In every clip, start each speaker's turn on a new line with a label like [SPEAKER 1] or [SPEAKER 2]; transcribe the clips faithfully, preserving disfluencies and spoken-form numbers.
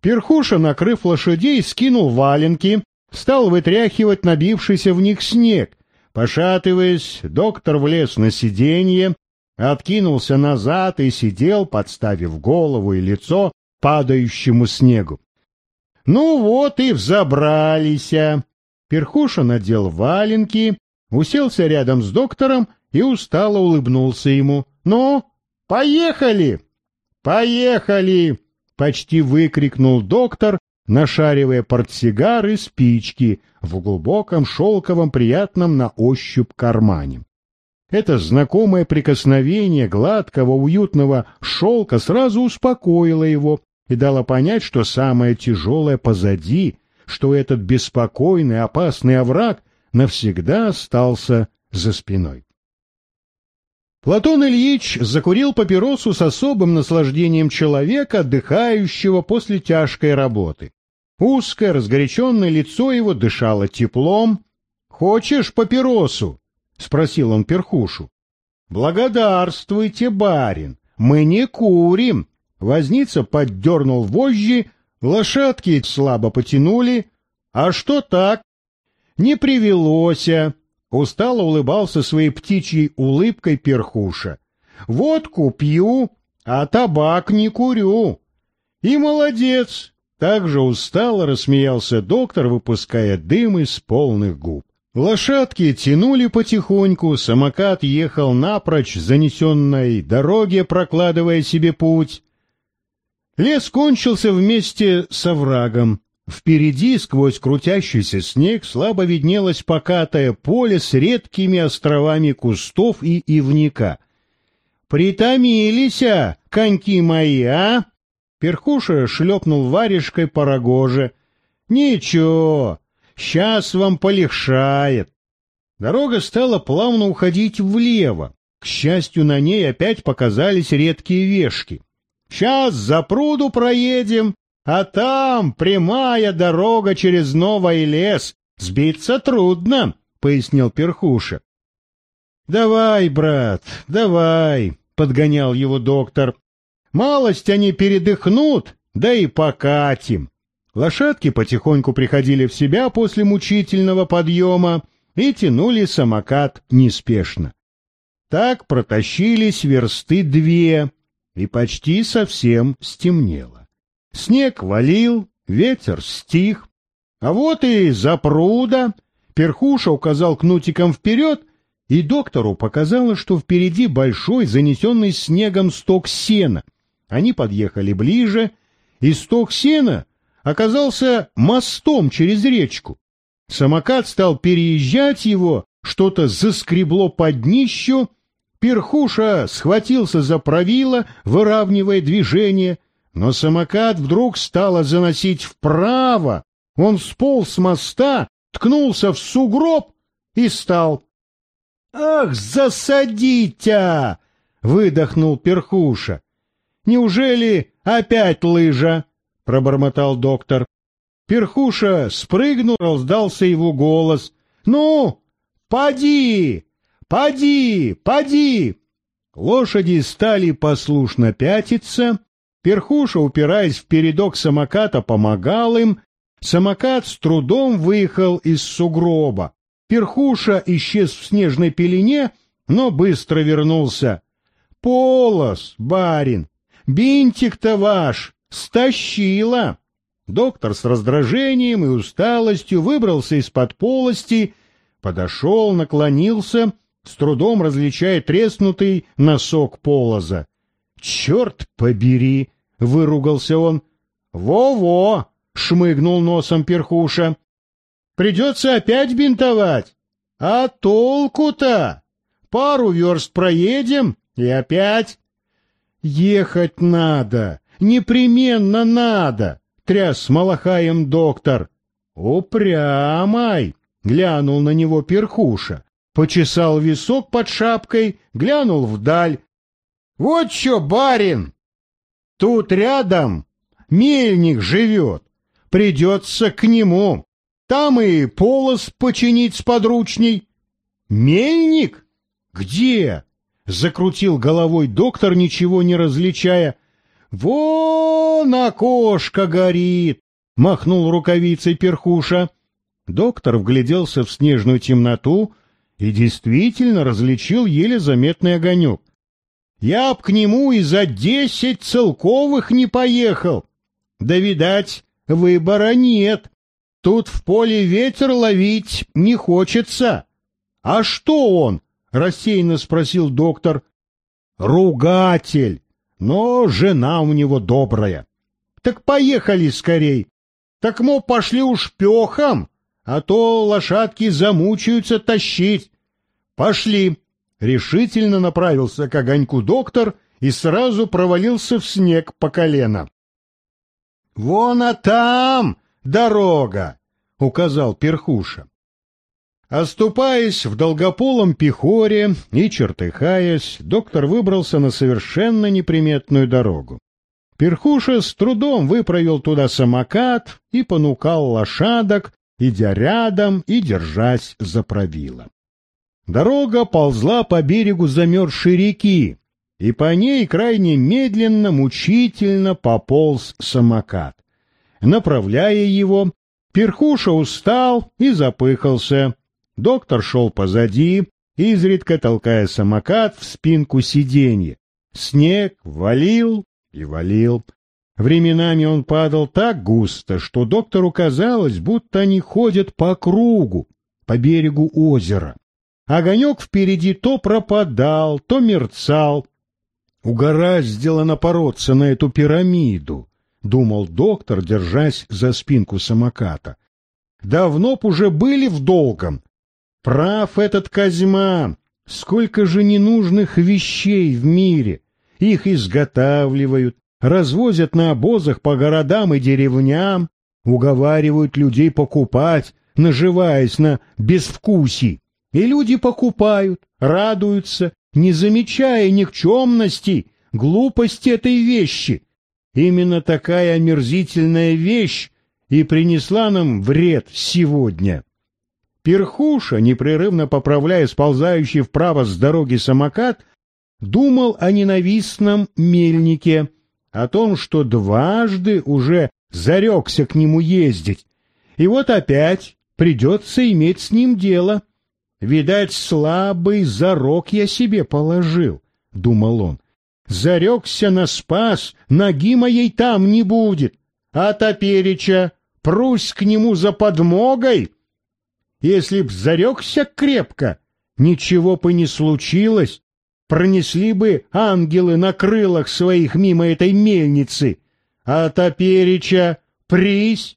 [SPEAKER 1] Перхуша, накрыв лошадей, скинул валенки, стал вытряхивать набившийся в них снег. Пошатываясь, доктор влез на сиденье, откинулся назад и сидел, подставив голову и лицо падающему снегу. Ну вот и взобрались. Перхуша надел валенки, уселся рядом с доктором и устало улыбнулся ему. «Ну, поехали!» «Поехали!» — почти выкрикнул доктор, нашаривая портсигар и спички в глубоком шелковом приятном на ощупь кармане. Это знакомое прикосновение гладкого уютного шелка сразу успокоило его и дало понять, что самое тяжелое позади, что этот беспокойный опасный овраг навсегда остался за спиной. Платон Ильич закурил папиросу с особым наслаждением человека, отдыхающего после тяжкой работы. Узкое, разгоряченное лицо его дышало теплом. «Хочешь папиросу?» — спросил он Перхушу. «Благодарствуйте, барин, мы не курим». Возница поддернул вожжи, лошадки слабо потянули. «А что так?» «Не привелося». Устало улыбался своей птичьей улыбкой Перхуша. «Водку пью, а табак не курю». «И молодец!» Также устало рассмеялся доктор, выпуская дым из полных губ. Лошадки тянули потихоньку, самокат ехал напрочь занесенной дороге, прокладывая себе путь. Лес кончился вместе с оврагом. Впереди, сквозь крутящийся снег, слабо виднелось покатое поле с редкими островами кустов и ивника. «Притомились, а, коньки мои, а?» Перхуша шлепнул варежкой по рогоже. «Ничего, сейчас вам полегшает». Дорога стала плавно уходить влево. К счастью, на ней опять показались редкие вешки. «Сейчас за пруду проедем, а там прямая дорога через новый лес. Сбиться трудно», — пояснил Перхуша. «Давай, брат, давай», — подгонял его доктор. «Малость они передохнут, да и покатим». Лошадки потихоньку приходили в себя после мучительного подъема и тянули самокат неспешно. Так протащились версты две, и почти совсем стемнело. Снег валил, ветер стих. А вот и запруда. Перхуша указал кнутиком вперед, и доктору показалось, что впереди большой, занесенный снегом сток сена. Они подъехали ближе, и сток сена оказался мостом через речку. Самокат стал переезжать его, что-то заскребло под днищу. Перхуша схватился за правило, выравнивая движение, но самокат вдруг стало заносить вправо. Он сполз с моста, ткнулся в сугроб и стал. «Ах, засадите!» — выдохнул Перхуша. «Неужели опять лыжа?» — пробормотал доктор. Перхуша спрыгнул, раздался его голос. «Ну, поди! Поди! Поди!» Лошади стали послушно пятиться. Перхуша, упираясь в передок самоката, помогал им. Самокат с трудом выехал из сугроба. Перхуша исчез в снежной пелене, но быстро вернулся. «Полос, барин! Бинтик-то ваш стащила!» Доктор с раздражением и усталостью выбрался из-под полости, подошел, наклонился, с трудом различая треснутый носок полоза. «Черт побери!» — выругался он. «Во-во!» — шмыгнул носом Перхуша. «Придется опять бинтовать. А толку-то? Пару верст проедем и опять». «Ехать надо, непременно надо!» — тряс малахаем доктор. «Упрямай!» — глянул на него Перхуша. Почесал висок под шапкой, глянул вдаль. «Вот что, барин! Тут рядом мельник живет. Придется к нему. Там и полос починить сподручней». «Мельник? Где?» — закрутил головой доктор, ничего не различая. «Вон окошко горит!» — махнул рукавицей Перхуша. Доктор вгляделся в снежную темноту и действительно различил еле заметный огонек. «Я б к нему и за десять целковых не поехал. Да, видать, выбора нет. Тут в поле ветер ловить не хочется». «А что он?» — рассеянно спросил доктор. «Ругатель, но жена у него добрая». «Так поехали скорей. Так, мол, пошли уж пехом, а то лошадки замучаются тащить». «Пошли!» — решительно направился к огоньку доктор и сразу провалился в снег по колено. «Вон а там дорога!» — указал Перхуша. Оступаясь в долгополом пехоре и чертыхаясь, доктор выбрался на совершенно неприметную дорогу. Перхуша с трудом выправил туда самокат и понукал лошадок, идя рядом и держась за правило. Дорога ползла по берегу замерзшей реки, и по ней крайне медленно, мучительно пополз самокат. Направляя его, Перхуша устал и запыхался. Доктор шел позади, изредка толкая самокат в спинку сиденья. Снег валил и валил. Временами он падал так густо, что доктору казалось, будто они ходят по кругу, по берегу озера. Огонек впереди то пропадал, то мерцал. «Угораздило напороться на эту пирамиду», — думал доктор, держась за спинку самоката. «Давно б уже были в долгом. Прав этот Козьма. Сколько же ненужных вещей в мире. Их изготавливают, развозят на обозах по городам и деревням, уговаривают людей покупать, наживаясь на безвкусии. И люди покупают, радуются, не замечая никчемности, глупости этой вещи. Именно такая омерзительная вещь и принесла нам вред сегодня». Перхуша, непрерывно поправляя сползающий вправо с дороги самокат, думал о ненавистном мельнике, о том, что дважды уже зарекся к нему ездить, и вот опять придется иметь с ним дело. «Видать, слабый зарок я себе положил», — думал он. «Зарекся на спас, ноги моей там не будет, а топереча прусь к нему за подмогой. Если б зарекся крепко, ничего бы не случилось, пронесли бы ангелы на крылах своих мимо этой мельницы, а топереча прись,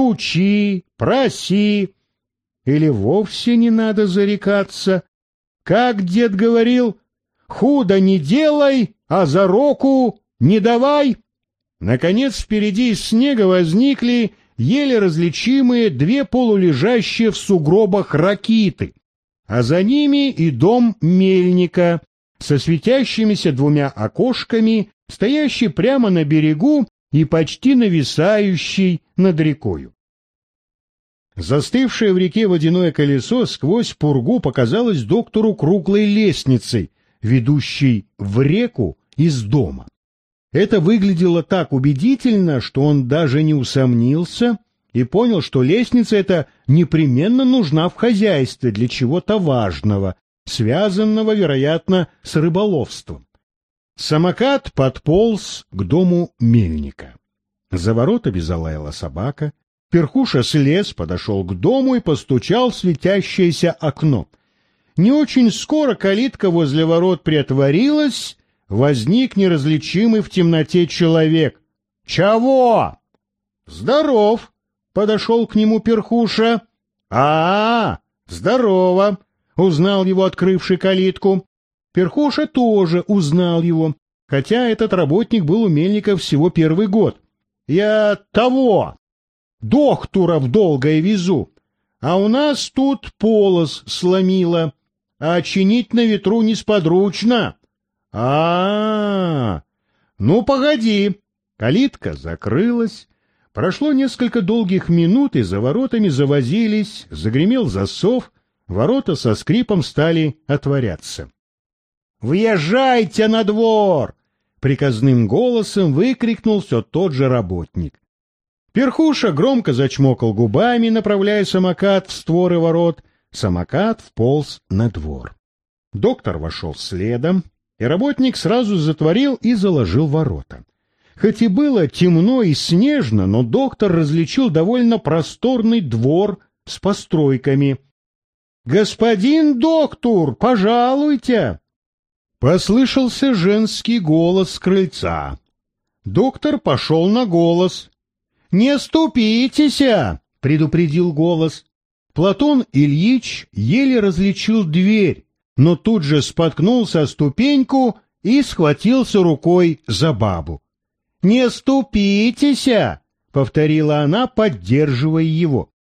[SPEAKER 1] стучи, проси. Или вовсе не надо зарекаться. Как дед говорил, худо не делай, а зароку не давай». Наконец впереди из снега возникли еле различимые две полулежащие в сугробах ракиты, а за ними и дом мельника со светящимися двумя окошками, стоящий прямо на берегу и почти нависающий над рекою. Застывшее в реке водяное колесо сквозь пургу показалось доктору круглой лестницей, ведущей в реку из дома. Это выглядело так убедительно, что он даже не усомнился и понял, что лестница эта непременно нужна в хозяйстве для чего-то важного, связанного, вероятно, с рыболовством. Самокат подполз к дому мельника. За воротами залаяла собака. Перхуша слез, подошел к дому и постучал в светящееся окно. Не очень скоро калитка возле ворот приотворилась, возник неразличимый в темноте человек. «Чего?» «Здоров!» — подошел к нему Перхуша. «А, -а здорово!» — узнал его, открывший калитку. Перхуша тоже узнал его, хотя этот работник был у мельника всего первый год. «Я того, докторов долгое везу, а у нас тут полос сломило, а чинить на ветру несподручно». А, -а, -а ну погоди. Калитка закрылась. Прошло несколько долгих минут, и за воротами завозились, загремел засов, ворота со скрипом стали отворяться. «Въезжайте на двор!» — приказным голосом выкрикнул все тот же работник. Перхуша громко зачмокал губами, направляя самокат в створы ворот. Самокат вполз на двор. Доктор вошел следом, и работник сразу затворил и заложил ворота. Хоть и было темно и снежно, но доктор различил довольно просторный двор с постройками. «Господин доктор, пожалуйте!» Послышался женский голос с крыльца. Доктор пошел на голос. «Не ступитесь!» — предупредил голос. Платон Ильич еле различил дверь, но тут же споткнулся о ступеньку и схватился рукой за бабу. «Не ступитесь!» — повторила она, поддерживая его.